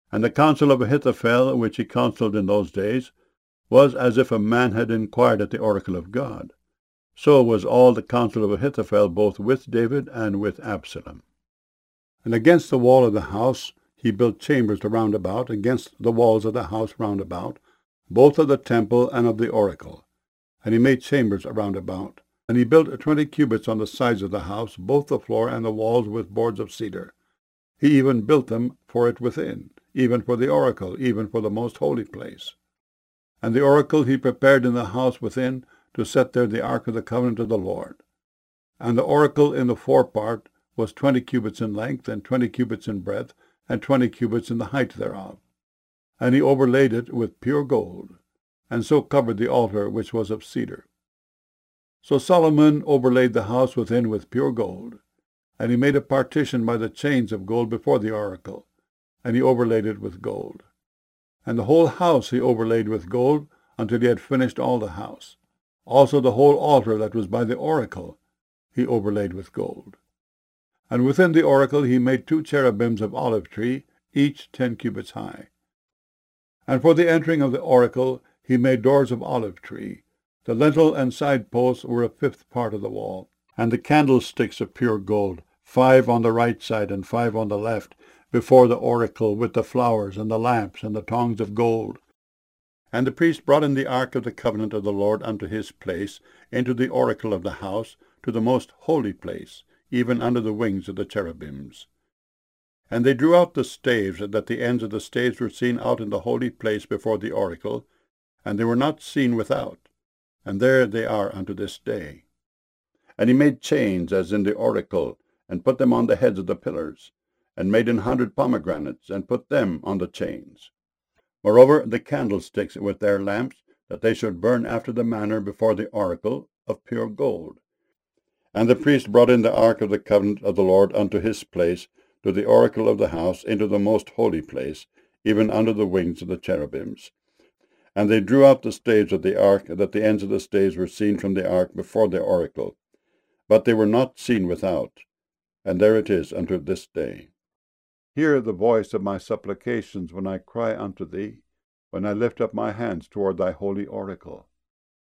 And the counsel of Ahithophel, which he counselled in those days, was as if a man had inquired at the oracle of God. So was all the counsel of Ahithophel, both with David and with Absalom. And against the wall of the house he built chambers round about, against the walls of the house round about, both of the temple and of the oracle. And he made chambers round about. And he built 20 cubits on the sides of the house, both the floor and the walls with boards of cedar. He even built them for it within, even for the oracle, even for the most holy place. And the oracle he prepared in the house within, to set there the ark of the covenant of the Lord. And the oracle in the forepart was 20 cubits in length, and 20 cubits in breadth, and 20 cubits in the height thereof. And he overlaid it with pure gold, and so covered the altar which was of cedar. So Solomon overlaid the house within with pure gold, and he made a partition by the chains of gold before the oracle, and he overlaid it with gold. And the whole house he overlaid with gold, until he had finished all the house. Also the whole altar that was by the oracle he overlaid with gold. And within the oracle he made 2 cherubims of olive tree, each 10 cubits high. And for the entering of the oracle he made doors of olive tree. The lintel and side posts were a 5th part of the wall, and the candlesticks of pure gold, 5 on the right side and 5 on the left, before the oracle, with the flowers and the lamps and the tongs of gold. And the priest brought in the ark of the covenant of the Lord unto his place, into the oracle of the house, to the most holy place, even under the wings of the cherubims. And they drew out the staves, that the ends of the staves were seen out in the holy place before the oracle, and they were not seen without. And there they are unto this day. And he made chains as in the oracle, and put them on the heads of the pillars, and made 100 pomegranates, and put them on the chains. Moreover, the candlesticks with their lamps, that they should burn after the manner before the oracle, of pure gold. And the priest brought in the ark of the covenant of the Lord unto his place, to the oracle of the house, into the most holy place, even under the wings of the cherubims. And they drew out the staves of the ark, that the ends of the staves were seen from the ark before the oracle, but they were not seen without. And there it is unto this day. Hear the voice of my supplications when I cry unto thee, when I lift up my hands toward thy holy oracle.